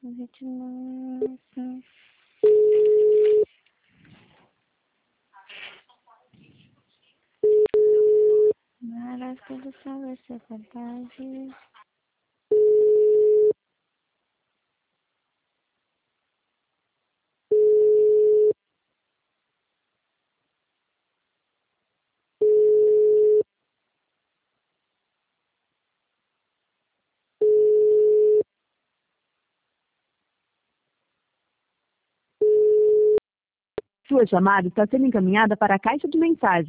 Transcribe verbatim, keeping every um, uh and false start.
Mas tudo sabe ser verdade. Sua chamada está sendo encaminhada para a caixa de mensagem.